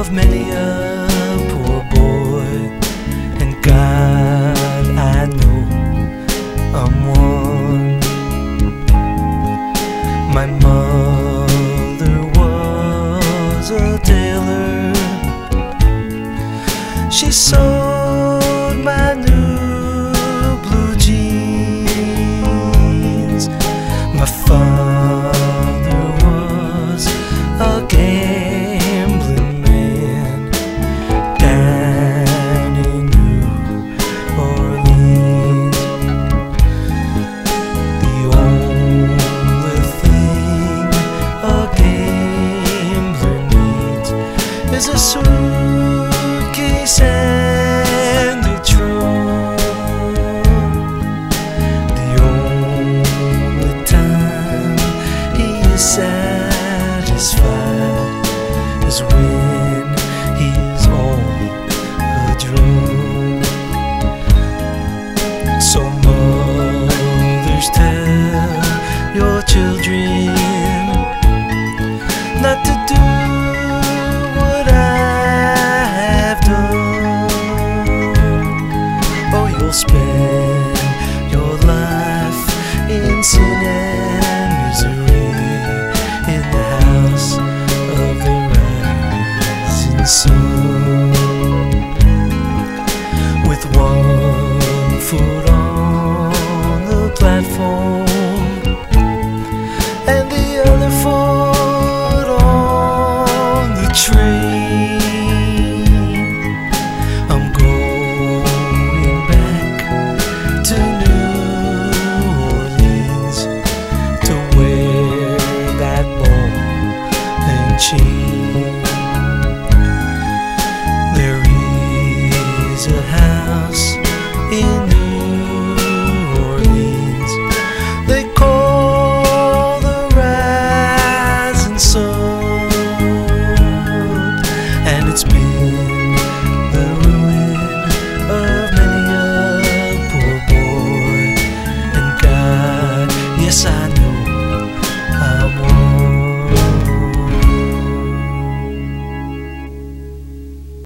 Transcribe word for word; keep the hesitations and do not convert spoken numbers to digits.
of many a poor boy, and God, I know I'm one. My mother was a tailor. She sewed my new blue jeans. My father was a gambling man down in New Orleans. The only thing a gambler needs is a suitcase and a trunk. The only time he is satisfied is when he is on a drum. So mothers, tell your children not to do what I have done, or you'll spend your life in sin and misery in the house of the rising sun.